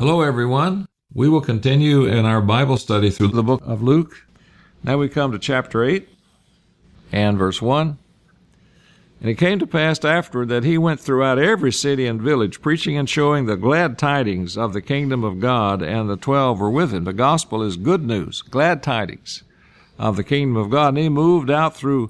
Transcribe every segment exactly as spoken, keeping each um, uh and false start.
Hello, everyone. We will continue in our Bible study through the book of Luke. Now we come to chapter eight and verse one. And it came to pass afterward that he went throughout every city and village, preaching and showing the glad tidings of the kingdom of God, and the twelve were with him. The gospel is good news, glad tidings of the kingdom of God. And he moved out through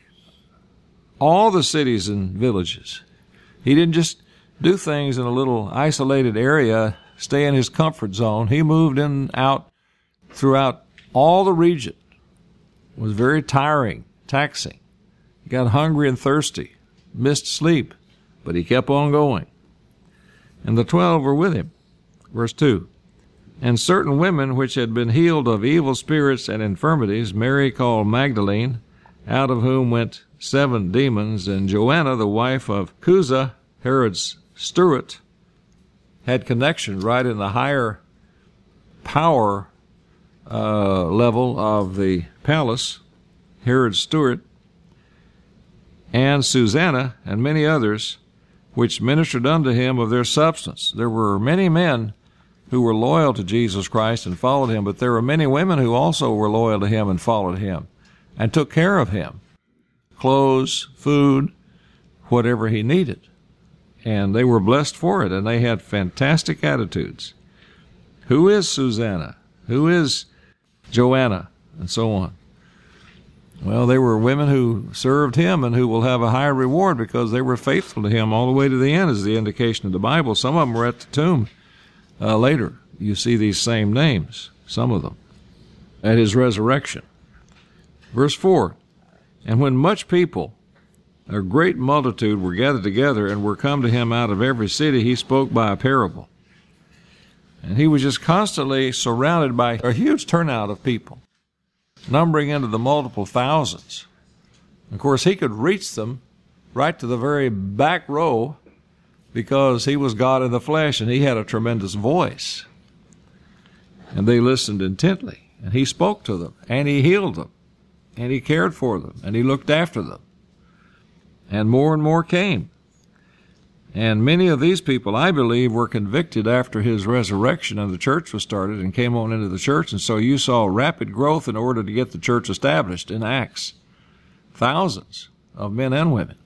all the cities and villages. He didn't just do things in a little isolated area, stay in his comfort zone. He moved in out throughout all the region. It was very tiring, taxing. He got hungry and thirsty, missed sleep, but he kept on going. And the twelve were with him. Verse two. And certain women which had been healed of evil spirits and infirmities, Mary called Magdalene, out of whom went seven demons, and Joanna, the wife of Chuza, Herod's steward, had connection right in the higher power uh, level of the palace, Herod's steward, and Susanna, and many others, which ministered unto him of their substance. There were many men who were loyal to Jesus Christ and followed him, but there were many women who also were loyal to him and followed him and took care of him. Clothes, food, whatever he needed. And they were blessed for it, and they had fantastic attitudes. Who is Susanna? Who is Joanna? And so on. Well, they were women who served him and who will have a higher reward because they were faithful to him all the way to the end, is the indication of the Bible. Some of them were at the tomb uh, later. You see these same names, some of them, at his resurrection. Verse four, and when much people, a great multitude, were gathered together and were come to him out of every city, he spoke by a parable. And he was just constantly surrounded by a huge turnout of people, numbering into the multiple thousands. Of course, he could reach them right to the very back row because he was God in the flesh and he had a tremendous voice. And they listened intently, and he spoke to them, and he healed them, and he cared for them, and he looked after them. And more and more came. And many of these people, I believe, were convicted after his resurrection and the church was started and came on into the church. And so you saw rapid growth in order to get the church established in Acts. Thousands of men and women.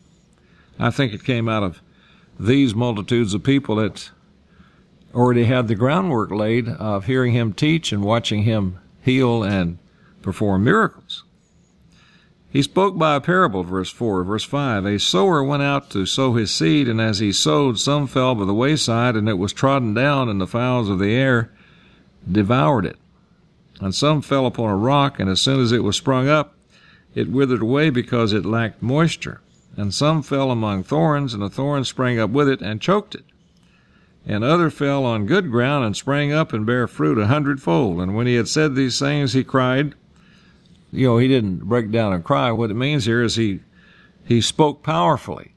I think it came out of these multitudes of people that already had the groundwork laid of hearing him teach and watching him heal and perform miracles. He spoke by a parable, verse four. Verse five, a sower went out to sow his seed, and as he sowed, some fell by the wayside, and it was trodden down, and the fowls of the air devoured it. And some fell upon a rock, and as soon as it was sprung up, it withered away because it lacked moisture. And some fell among thorns, and the thorns sprang up with it and choked it. And other fell on good ground, and sprang up and bare fruit a hundredfold. And when he had said these things, he cried. You know, he didn't break down and cry. What it means here is he he spoke powerfully.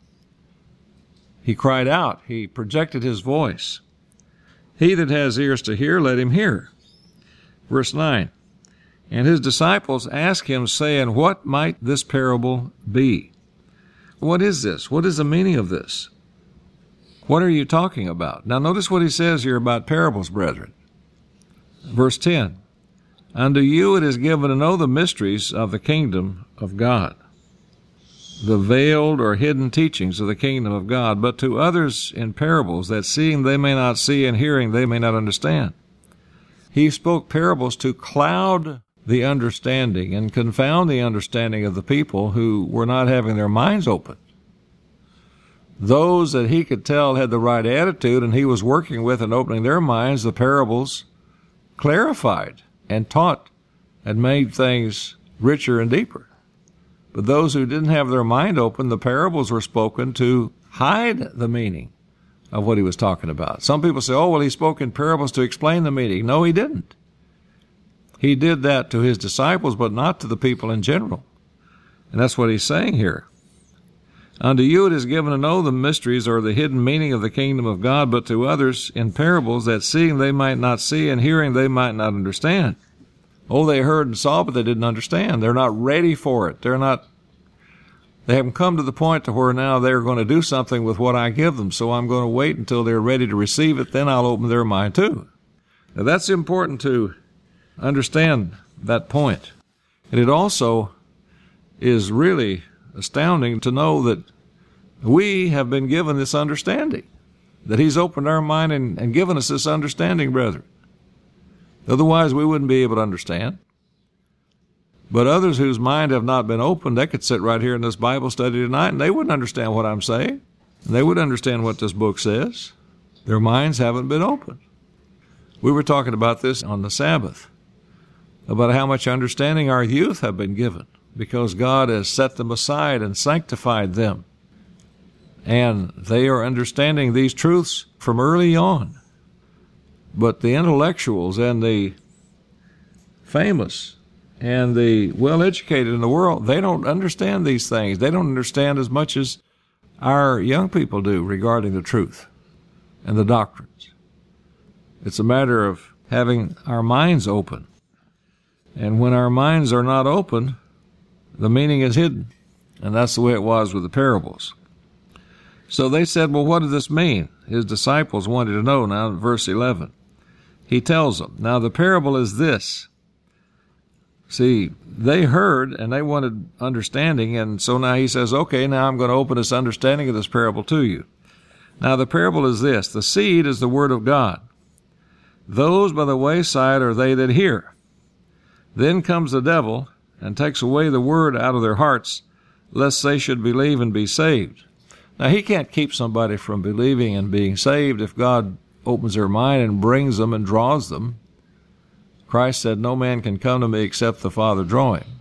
He cried out. He projected his voice. He that has ears to hear, let him hear. Verse nine, and his disciples asked him, saying, what might this parable be? What is this? What is the meaning of this? What are you talking about? Now notice what he says here about parables, brethren. Verse ten, unto you it is given to know the mysteries of the kingdom of God, the veiled or hidden teachings of the kingdom of God, but to others in parables, that seeing they may not see, and hearing they may not understand. He spoke parables to cloud the understanding and confound the understanding of the people who were not having their minds open. Those that he could tell had the right attitude and he was working with and opening their minds, the parables clarified and taught and made things richer and deeper. But those who didn't have their mind open, the parables were spoken to hide the meaning of what he was talking about. Some people say, oh, well, he spoke in parables to explain the meaning. No, he didn't. He did that to his disciples, but not to the people in general. And that's what he's saying here. Unto you it is given to know the mysteries or the hidden meaning of the kingdom of God, but to others in parables, that seeing they might not see, and hearing they might not understand. Oh, they heard and saw, but they didn't understand. They're not ready for it. They're not They haven't come to the point to where now they're going to do something with what I give them, so I'm going to wait until they're ready to receive it, then I'll open their mind too. Now that's important to understand that point. And it also is really astounding to know that we have been given this understanding, that He's opened our mind and, and given us this understanding, brethren. Otherwise, we wouldn't be able to understand. But others whose mind have not been opened, they could sit right here in this Bible study tonight and they wouldn't understand what I'm saying. They would understand what this book says. Their minds haven't been opened. We were talking about this on the Sabbath, about how much understanding our youth have been given because God has set them aside and sanctified them. And they are understanding these truths from early on. But the intellectuals and the famous and the well-educated in the world, they don't understand these things. They don't understand as much as our young people do regarding the truth and the doctrines. It's a matter of having our minds open. And when our minds are not open, the meaning is hidden. And that's the way it was with the parables. So they said, well, what does this mean? His disciples wanted to know. Now, in verse eleven, he tells them, now the parable is this. See, they heard and they wanted understanding, and so now he says, okay, now I'm going to open this understanding of this parable to you. Now the parable is this. The seed is the word of God. Those by the wayside are they that hear. Then comes the devil and takes away the word out of their hearts, lest they should believe and be saved. Now, he can't keep somebody from believing and being saved if God opens their mind and brings them and draws them. Christ said, no man can come to me except the Father draw him.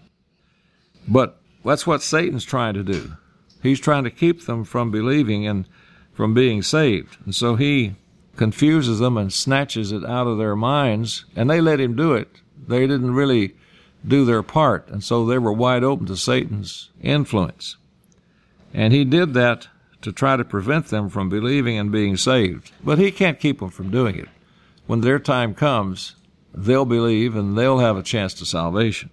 But that's what Satan's trying to do. He's trying to keep them from believing and from being saved. And so he confuses them and snatches it out of their minds, and they let him do it. They didn't really do their part, and so they were wide open to Satan's influence. And he did that to try to prevent them from believing and being saved. But he can't keep them from doing it. When their time comes, they'll believe and they'll have a chance to salvation.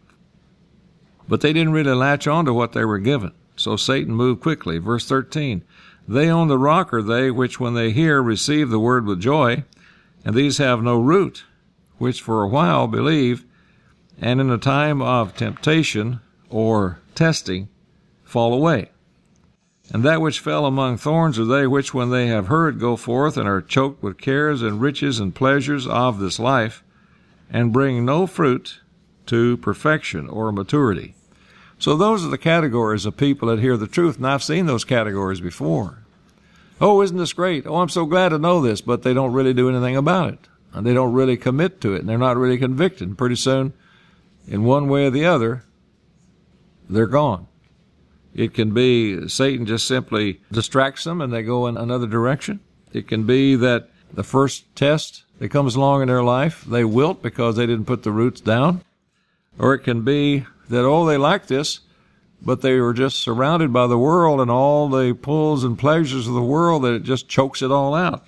But they didn't really latch on to what they were given. So Satan moved quickly. Verse thirteen, they on the rock are they which when they hear receive the word with joy, and these have no root, which for a while believe, and in a time of temptation or testing fall away. And that which fell among thorns are they which, when they have heard, go forth and are choked with cares and riches and pleasures of this life, and bring no fruit to perfection or maturity. So those are the categories of people that hear the truth, and I've seen those categories before. Oh, isn't this great? Oh, I'm so glad to know this, but they don't really do anything about it. And they don't really commit to it, and they're not really convicted. And pretty soon, in one way or the other, they're gone. It can be Satan just simply distracts them and they go in another direction. It can be that the first test that comes along in their life, they wilt because they didn't put the roots down. Or it can be that, oh, they like this, but they were just surrounded by the world and all the pulls and pleasures of the world that it just chokes it all out.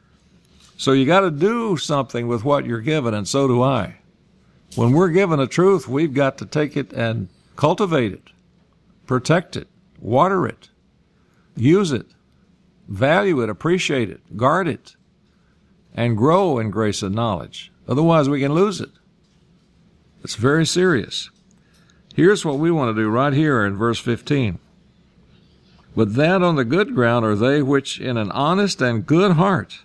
So you got to do something with what you're given, and so do I. When we're given a truth, we've got to take it and cultivate it. Protect it, water it, use it, value it, appreciate it, guard it, and grow in grace and knowledge. Otherwise, we can lose it. It's very serious. Here's what we want to do right here in verse fifteen. But that on the good ground are they which in an honest and good heart,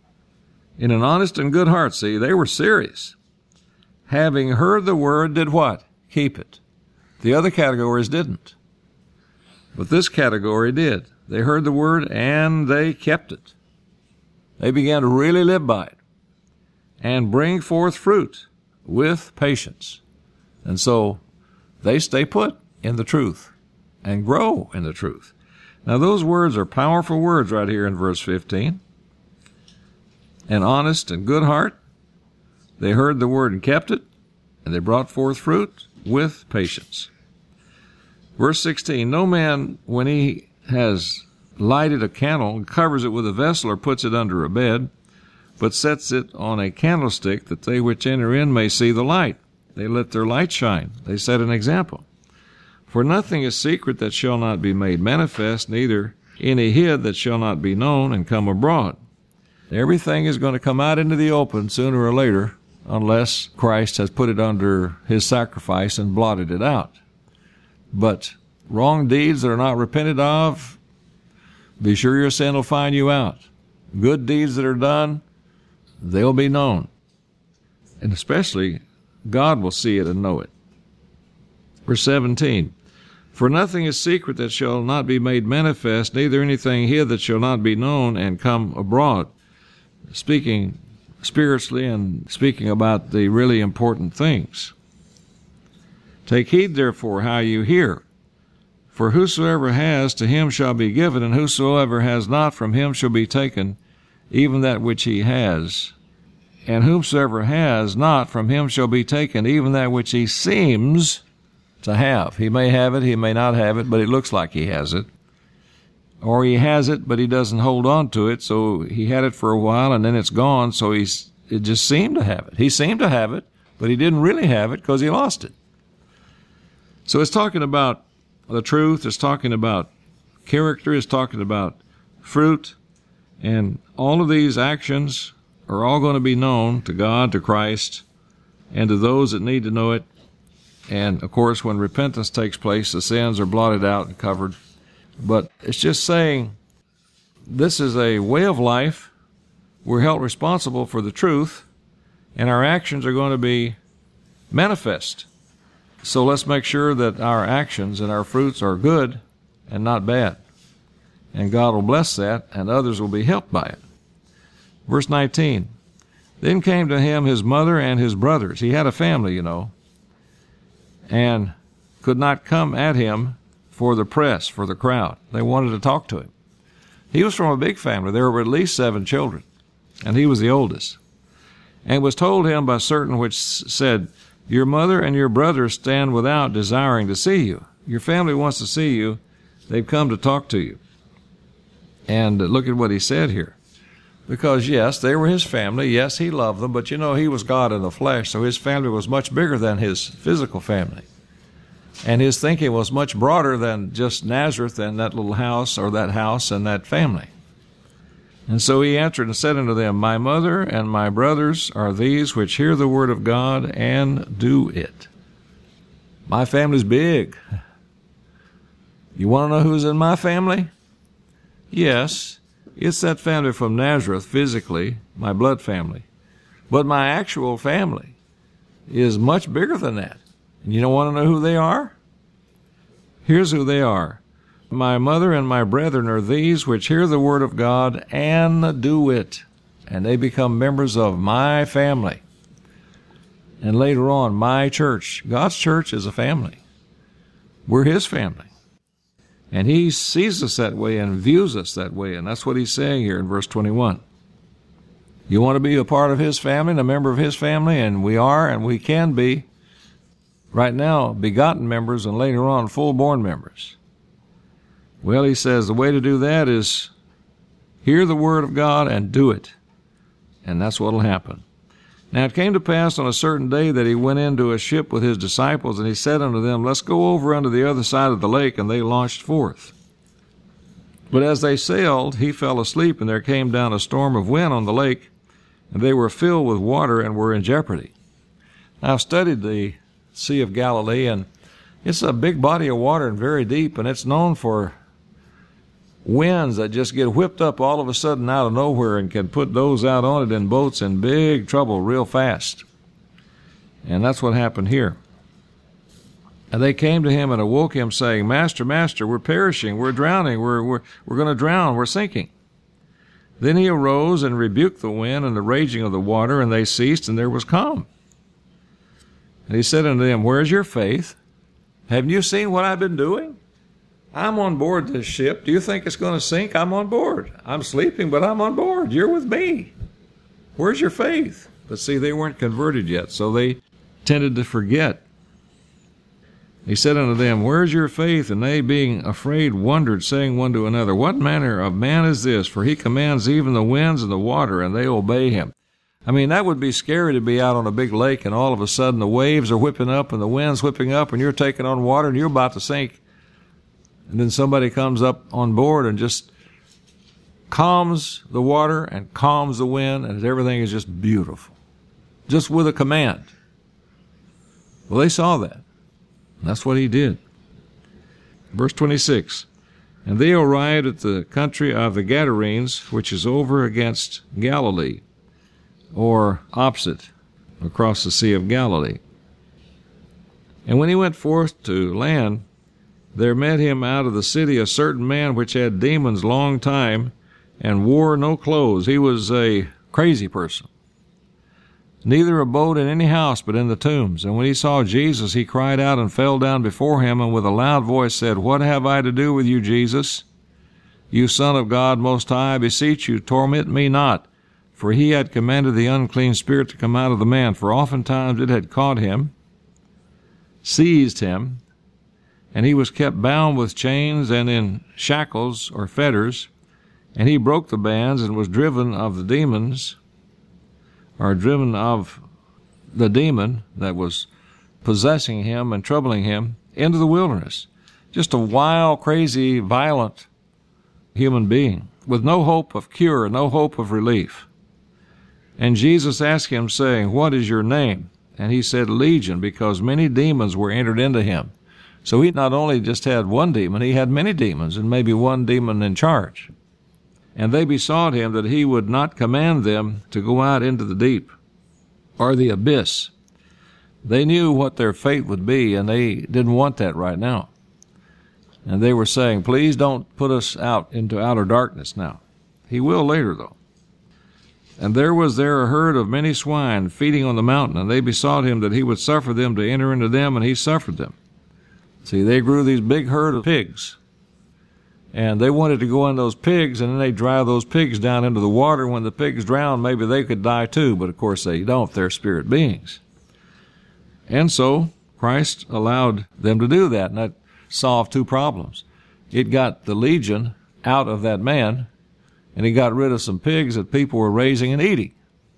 in an honest and good heart, see, they were serious. Having heard the word, did what? Keep it. The other categories didn't. But this category did. They heard the word and they kept it. They began to really live by it and bring forth fruit with patience. And so they stay put in the truth and grow in the truth. Now those words are powerful words right here in verse fifteen. An honest and good heart. They heard the word and kept it, and they brought forth fruit with patience. Verse sixteen, no man, when he has lighted a candle, and covers it with a vessel or puts it under a bed, but sets it on a candlestick, that they which enter in may see the light. They let their light shine. They set an example. For nothing is secret that shall not be made manifest, neither any hid that shall not be known and come abroad. Everything is going to come out into the open sooner or later, unless Christ has put it under his sacrifice and blotted it out. But wrong deeds that are not repented of, be sure your sin will find you out. Good deeds that are done, they'll be known. And especially, God will see it and know it. Verse seventeen, for nothing is secret that shall not be made manifest, neither anything hid that shall not be known and come abroad. Speaking spiritually and speaking about the really important things. Take heed, therefore, how you hear. For whosoever has, to him shall be given, and whosoever has not, from him shall be taken, even that which he has. And whomsoever has not, from him shall be taken, even that which he seems to have. He may have it, he may not have it, but it looks like he has it. Or he has it, but he doesn't hold on to it, so he had it for a while, and then it's gone, so he's it just seemed to have it. He seemed to have it, but he didn't really have it because he lost it. So it's talking about the truth, it's talking about character, it's talking about fruit, and all of these actions are all going to be known to God, to Christ, and to those that need to know it. And, of course, when repentance takes place, the sins are blotted out and covered. But it's just saying this is a way of life. We're held responsible for the truth, and our actions are going to be manifest. So let's make sure that our actions and our fruits are good and not bad. And God will bless that, and others will be helped by it. Verse nineteen, then came to him his mother and his brothers. He had a family, you know, and could not come at him for the press, for the crowd. They wanted to talk to him. He was from a big family. There were at least seven children, and he was the oldest. And it was told him by certain which said, your mother and your brothers stand without, desiring to see you. Your family wants to see you. They've come to talk to you. And look at what he said here. Because, yes, they were his family. Yes, he loved them. But, you know, he was God in the flesh, so his family was much bigger than his physical family. And his thinking was much broader than just Nazareth and that little house or that house and that family. And so he answered and said unto them, my mother and my brothers are these which hear the word of God and do it. My family's big. You want to know who's in my family? Yes, it's that family from Nazareth physically, my blood family. But my actual family is much bigger than that. And you don't want to know who they are? Here's who they are. My mother and my brethren are these which hear the word of God and do it. And they become members of my family. And later on, my church. God's church is a family. We're his family. And he sees us that way and views us that way. And that's what he's saying here in verse twenty-one. You want to be a part of his family and a member of his family? And we are and we can be. Right now, begotten members and later on, full-born members. Well, he says the way to do that is hear the word of God and do it. And that's what will happen. Now it came to pass on a certain day that he went into a ship with his disciples, and he said unto them, let's go over unto the other side of the lake, and they launched forth. But as they sailed, he fell asleep, and there came down a storm of wind on the lake, and they were filled with water and were in jeopardy. Now I've studied the Sea of Galilee, and it's a big body of water and very deep, and it's known for winds that just get whipped up all of a sudden out of nowhere and can put those out on it in boats in big trouble real fast. And that's what happened here. And they came to him and awoke him, saying, Master, Master, we're perishing, we're drowning, we're, we're, we're going to drown, we're sinking. Then he arose and rebuked the wind and the raging of the water, and they ceased, and there was calm. And he said unto them, where's your faith? Haven't you seen what I've been doing? I'm on board this ship. Do you think it's going to sink? I'm on board. I'm sleeping, but I'm on board. You're with me. Where's your faith? But see, they weren't converted yet, so they tended to forget. He said unto them, where's your faith? And they, being afraid, wondered, saying one to another, what manner of man is this? For he commands even the winds and the water, and they obey him. I mean, that would be scary to be out on a big lake and all of a sudden the waves are whipping up and the wind's whipping up and you're taking on water and you're about to sink. And then somebody comes up on board and just calms the water and calms the wind, and everything is just beautiful. Just with a command. Well, they saw that. That's what he did. Verse twenty-six. And they arrived at the country of the Gadarenes, which is over against Galilee, or opposite, across the Sea of Galilee. And when he went forth to land, there met him out of the city a certain man which had demons long time, and wore no clothes. He was a crazy person. Neither abode in any house, but in the tombs. And when he saw Jesus, he cried out and fell down before him, and with a loud voice said, What have I to do with you, Jesus? You Son of God Most High, I beseech you, torment me not. For he had commanded the unclean spirit to come out of the man, for oftentimes it had caught him, seized him, and he was kept bound with chains and in shackles or fetters, and he broke the bands and was driven of the demons, or driven of the demon that was possessing him and troubling him, into the wilderness. Just a wild, crazy, violent human being with no hope of cure, no hope of relief. And Jesus asked him, saying, What is your name? And he said, Legion, because many demons were entered into him. So he not only just had one demon, he had many demons, and maybe one demon in charge. And they besought him that he would not command them to go out into the deep, or the abyss. They knew what their fate would be, and they didn't want that right now. And they were saying, Please don't put us out into outer darkness now. He will later, though. And there was there a herd of many swine feeding on the mountain, and they besought him that he would suffer them to enter into them, and he suffered them. See, they grew these big herd of pigs, and they wanted to go in those pigs, and then they drive those pigs down into the water. When the pigs drown, maybe they could die too, but of course they don't. They're spirit beings. And so Christ allowed them to do that, and that solved two problems. It got the legion out of that man, and he got rid of some pigs that people were raising and eating.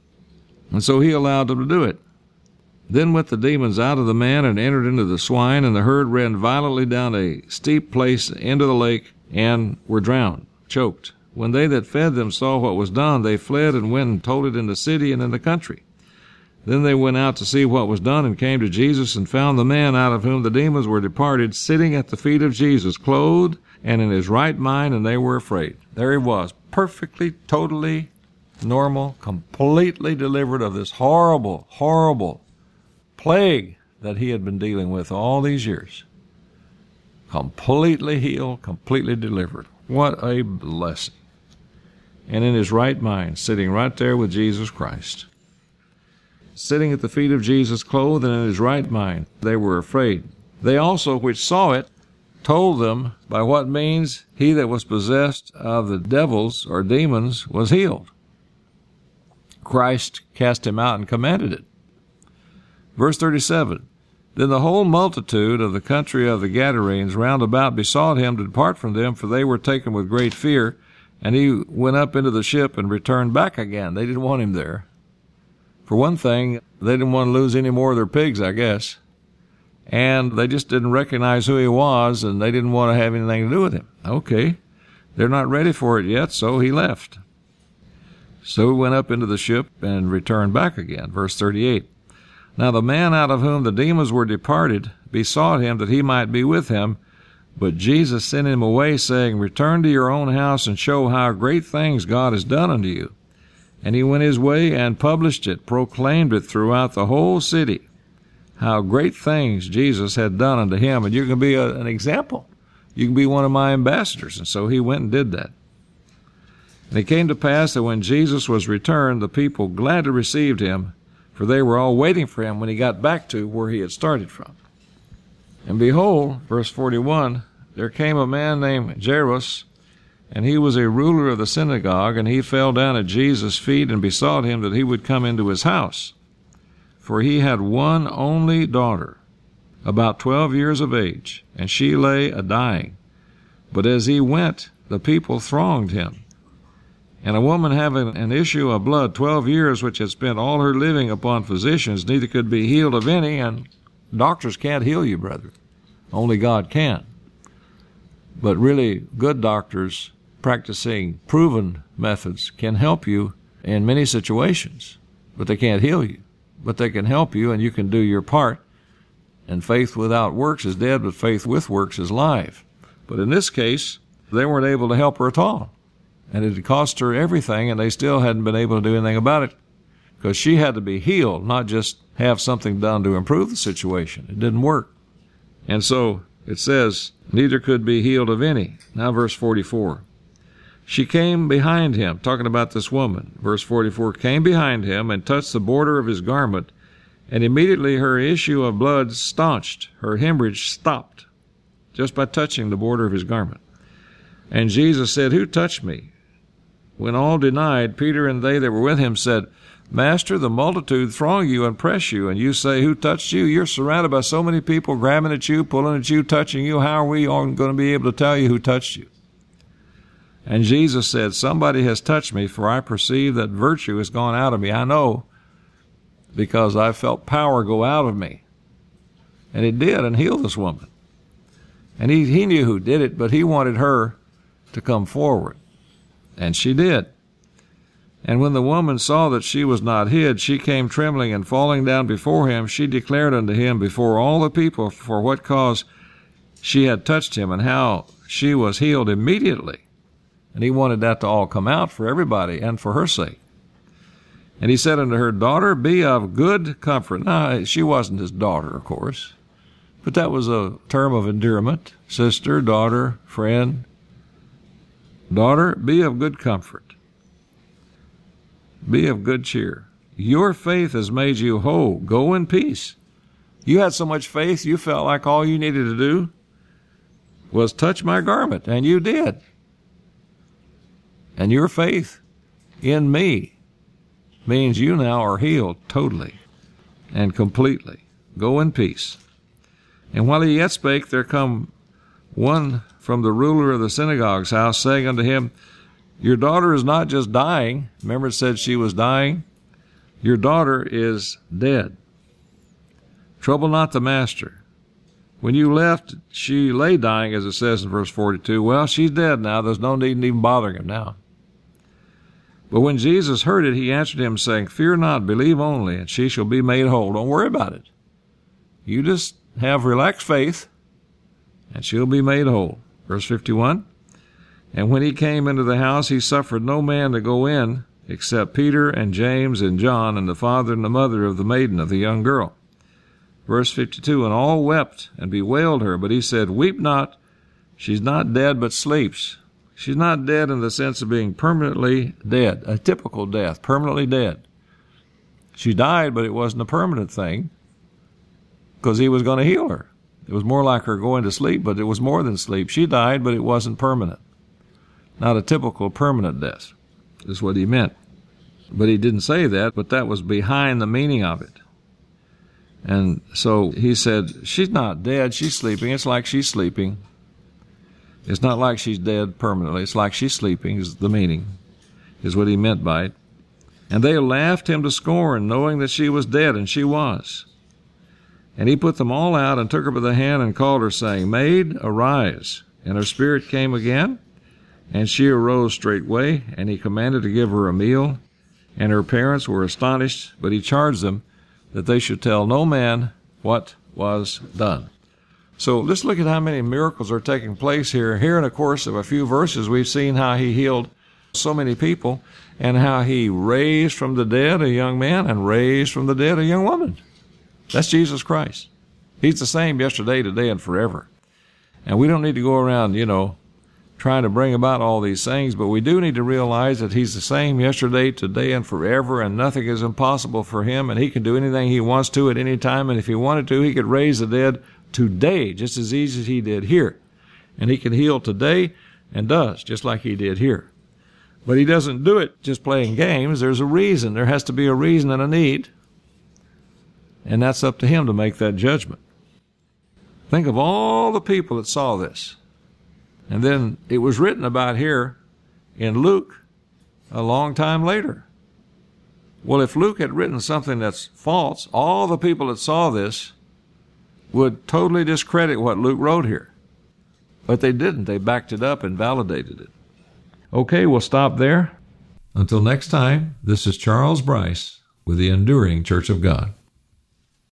And so he allowed them to do it. Then went the demons out of the man and entered into the swine, and the herd ran violently down a steep place into the lake and were drowned, choked. When they that fed them saw what was done, they fled and went and told it in the city and in the country. Then they went out to see what was done, and came to Jesus, and found the man out of whom the demons were departed, sitting at the feet of Jesus, clothed and in his right mind, and they were afraid. There he was, perfectly, totally normal, completely delivered of this horrible, horrible plague that he had been dealing with all these years. Completely healed, completely delivered. What a blessing. And in his right mind, sitting right there with Jesus Christ. Sitting at the feet of Jesus, clothed and in his right mind. They were afraid. They also, which saw it, told them by what means he that was possessed of the devils or demons was healed. Christ cast him out and commanded it. Verse thirty-seven, Then the whole multitude of the country of the Gadarenes round about besought him to depart from them, for they were taken with great fear. And he went up into the ship and returned back again. They didn't want him there. For one thing, they didn't want to lose any more of their pigs, I guess. And they just didn't recognize who he was, and they didn't want to have anything to do with him. Okay, they're not ready for it yet, so he left. So he went up into the ship and returned back again. Verse thirty-eight. Now the man out of whom the demons were departed besought him that he might be with him, but Jesus sent him away, saying, Return to your own house and show how great things God has done unto you. And he went his way and published it, proclaimed it throughout the whole city, how great things Jesus had done unto him. And you can be a, an example. You can be one of my ambassadors. And so he went and did that. And it came to pass that when Jesus was returned, the people gladly received him, for they were all waiting for him when he got back to where he had started from. And behold, verse forty-one, there came a man named Jairus, and he was a ruler of the synagogue, and he fell down at Jesus' feet and besought him that he would come into his house. For he had one only daughter, about twelve years of age, and she lay a-dying. But as he went, the people thronged him. And a woman having an issue of blood twelve years, which had spent all her living upon physicians, neither could be healed of any, and doctors can't heal you, brother. Only God can. But really, good doctors practicing proven methods can help you in many situations, but they can't heal you. But they can help you, and you can do your part. And faith without works is dead, but faith with works is life. But in this case, they weren't able to help her at all. And it had cost her everything, and they still hadn't been able to do anything about it, because she had to be healed, not just have something done to improve the situation. It didn't work. And so it says, neither could be healed of any. Now verse forty-four. She came behind him, talking about this woman. Verse forty-four, came behind him and touched the border of his garment, and immediately her issue of blood staunched, her hemorrhage stopped, just by touching the border of his garment. And Jesus said, who touched me? When all denied, Peter and they that were with him said, Master, the multitude throng you and press you, and you say, who touched you? You're surrounded by so many people grabbing at you, pulling at you, touching you. How are we all going to be able to tell you who touched you? And Jesus said, somebody has touched me, for I perceive that virtue has gone out of me. I know, because I felt power go out of me. And it did, and healed this woman. And he, he knew who did it, but he wanted her to come forward. And she did. And when the woman saw that she was not hid, she came trembling, and falling down before him, she declared unto him before all the people for what cause she had touched him, and how she was healed immediately. And he wanted that to all come out for everybody and for her sake. And he said unto her, Daughter, be of good comfort. Now, she wasn't his daughter, of course, but that was a term of endearment. Sister, daughter, friend. Daughter, be of good comfort. Be of good cheer. Your faith has made you whole. Go in peace. You had so much faith, you felt like all you needed to do was touch my garment, and you did. And your faith in me means you now are healed totally and completely. Go in peace. And while he yet spake, there come one from the ruler of the synagogue's house, saying unto him, Your daughter is not just dying. Remember it said she was dying? Your daughter is dead. Trouble not the master. When you left, she lay dying, as it says in verse forty-two. Well, she's dead now. There's no need in even bothering him now. But when Jesus heard it, he answered him, saying, Fear not, believe only, and she shall be made whole. Don't worry about it. You just have relaxed faith, and she'll be made whole. Verse fifty-one. And when he came into the house, he suffered no man to go in, except Peter and James and John, and the father and the mother of the maiden, of the young girl. Verse fifty-two, and all wept and bewailed her, but he said, Weep not, she's not dead, but sleeps. She's not dead in the sense of being permanently dead, a typical death, permanently dead. She died, but it wasn't a permanent thing, because he was going to heal her. It was more like her going to sleep, but it was more than sleep. She died, but it wasn't permanent. Not a typical permanent death, is what he meant. But he didn't say that, but that was behind the meaning of it. And so he said, she's not dead, she's sleeping. It's like she's sleeping. It's not like she's dead permanently. It's like she's sleeping, is the meaning, is what he meant by it. And they laughed him to scorn, knowing that she was dead, and she was. And he put them all out and took her by the hand and called her, saying, Maid, arise. And her spirit came again, and she arose straightway, and he commanded to give her a meal. And her parents were astonished, but he charged them that they should tell no man what was done. So let's look at how many miracles are taking place here. Here in the course of a few verses, we've seen how he healed so many people, and how he raised from the dead a young man and raised from the dead a young woman. That's Jesus Christ. He's the same yesterday, today, and forever. And we don't need to go around, you know, trying to bring about all these things, but we do need to realize that he's the same yesterday, today, and forever, and nothing is impossible for him, and he can do anything he wants to at any time, and if he wanted to, he could raise the dead today, just as easy as he did here. And he can heal today, and does, just like he did here. But he doesn't do it just playing games. There's a reason. There has to be a reason and a need, and that's up to him to make that judgment. Think of all the people that saw this. And then it was written about here in Luke a long time later. Well, if Luke had written something that's false, all the people that saw this would totally discredit what Luke wrote here. But they didn't. They backed it up and validated it. Okay, we'll stop there. Until next time, this is Charles Bryce with the Enduring Church of God.